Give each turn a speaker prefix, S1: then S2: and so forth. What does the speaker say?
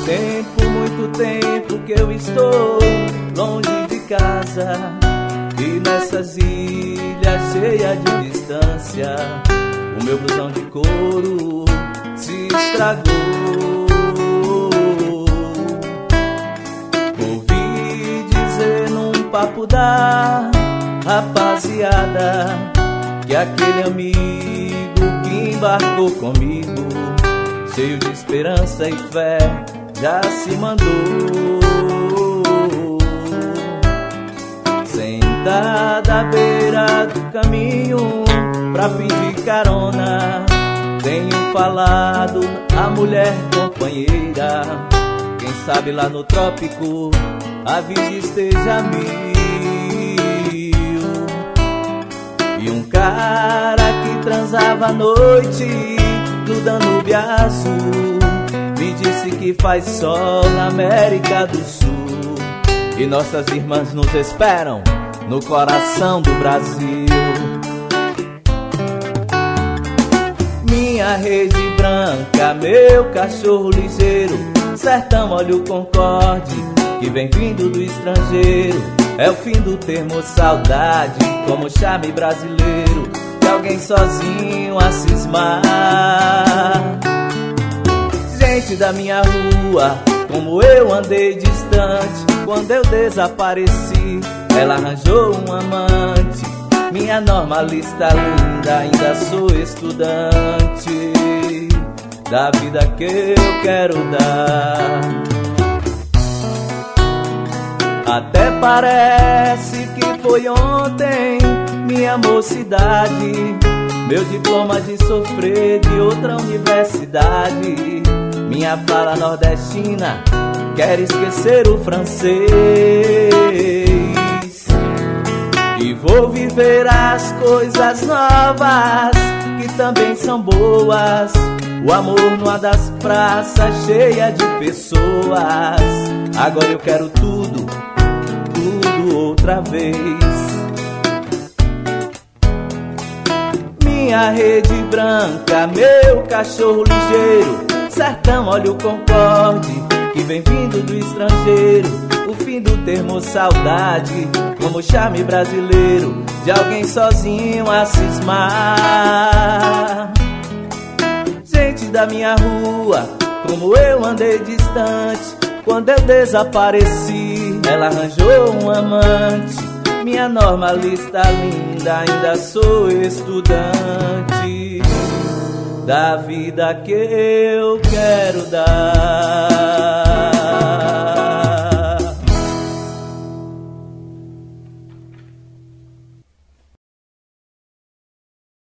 S1: muito tempo que eu estou longe de casa, e nessas ilhas cheias de distância, o meu blusão de couro se estragou. Ouvi dizer num papo da rapaziada que aquele amigo que embarcou comigo, cheio de esperança e fé, já se mandou. Sentada à beira do caminho pra pedir carona, tenho falado a mulher companheira. Quem sabe lá no trópico a vida esteja mil. E um cara que transava à noite do Danúbio Azul me disse que faz sol na América do Sul, e nossas irmãs nos esperam no coração do Brasil. Minha rede branca, meu cachorro ligeiro, sertão olha o Concorde que vem vindo do estrangeiro. É o fim do termo saudade, como charme brasileiro de alguém sozinho a cismar. Gente da minha rua, como eu andei distante, quando eu desapareci, ela arranjou um amante. Minha normalista linda, ainda sou estudante da vida que eu quero dar. Até parece que foi ontem minha mocidade, meu diploma de sofrer de outra universidade. Minha fala nordestina quer esquecer o francês, e vou viver as coisas novas que também são boas. O amor numa das praças cheia de pessoas. Agora eu quero tudo, tudo outra vez. Minha rede branca, meu cachorro ligeiro, sertão olha o Concorde que vem vindo do estrangeiro. O fim do termo saudade, como charme brasileiro de alguém sozinho a cismar. Gente da minha rua, como eu andei distante, quando eu desapareci, ela arranjou um amante. Minha normalista linda, ainda sou estudante da vida que eu quero dar.